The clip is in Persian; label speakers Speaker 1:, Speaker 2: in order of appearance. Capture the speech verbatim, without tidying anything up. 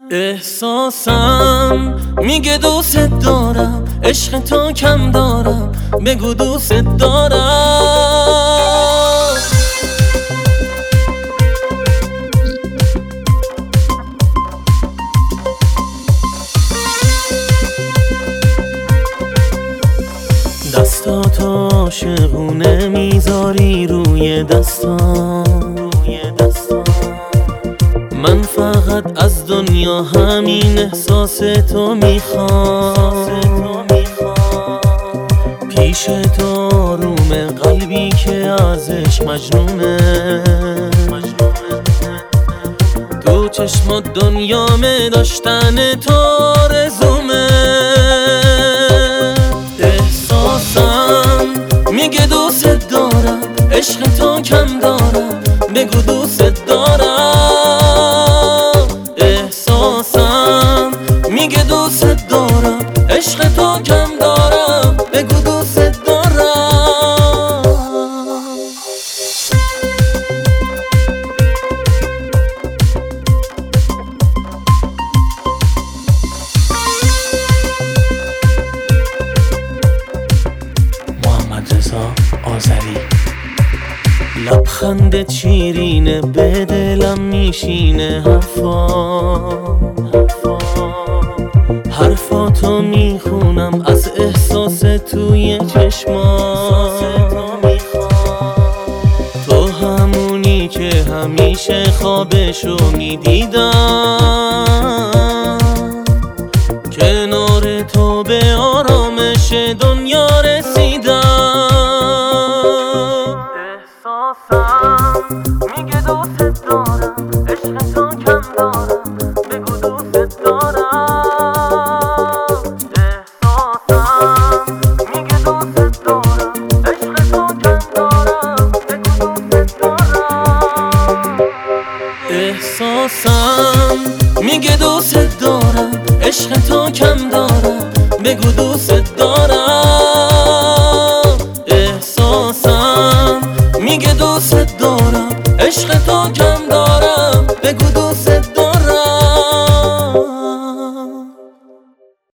Speaker 1: احساسم میگه دوست دارم، عشق تو کم دارم، بگو دوست دارم. دستاتو عاشقونه میذاری روی دستام، من فقط از دنیا همین احساس تو میخوام. پیش تو آروم قلبی که ازش مجنونه، تو چشمات دنیامه، داشتن تو آرزومه. احساسم میگه دوست دارم، عشق تو کم دارم، بگو دوست دارم. احساسم میگه دوست دارم، عشق تو کم دارم، بگو دوست دارم. محمد رضا آذری. لبخندت شیرینه، به دلم میشینه حرفا حرفاتو میخونم از احساس توی چشما. تو همونی که همیشه خوابشو میدیدم، کنار تو به آرامش دنیا رسیدم. احساسم میگه دوست دارم، عشق تو کم دارم، بگو دوست دارم. احساسم میگه دوست دارم، عشق تو کم دارم، بگو دوست دارم. احساسم میگه دوست دارم، عشق تو کم دارم، بگو دوست دارم. احساسم میگه دوست دارم، عشق تو کم دارم، بگو دوست